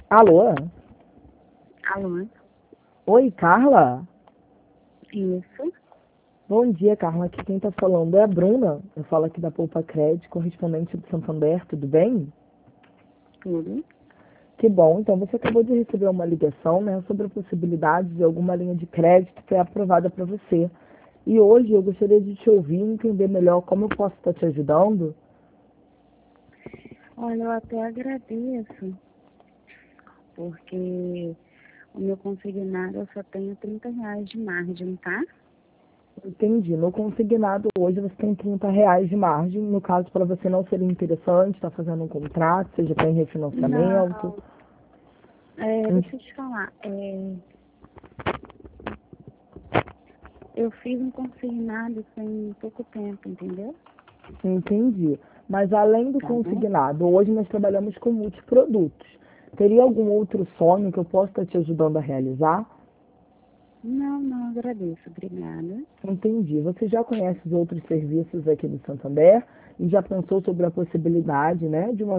Alô? Alô? Oi, Carla? Isso, Bom dia, Carla. Aqui quem tá falando é a Bruna. Eu falo aqui da Poupa Crédito, correspondente do Santander, tudo bem? tudo. Que bom. Então, você acabou de receber uma ligação, né, sobre a possibilidade de alguma linha de crédito ser aprovada para você. E hoje eu gostaria de te ouvir e entender melhor como eu posso estar te ajudando. Olha, eu até agradeço, porque o meu consignado eu só tenho R$ 30 de margem, tá? Entendi. No consignado hoje você tem R$ 30 de margem. No caso, para você não seria interessante estar fazendo um contrato, seja para refinanciamento. Não, deixa eu te falar, eu fiz um consignado tem pouco tempo, entendeu? Entendi. Mas além do Tá bom? consignado, hoje nós trabalhamos com multiprodutos. Teria algum outro sonho que eu possa estar te ajudando a realizar? Não, não, agradeço, obrigada. Entendi. Você já conhece os outros serviços aqui do Santander e já pensou sobre a possibilidade, né, de uma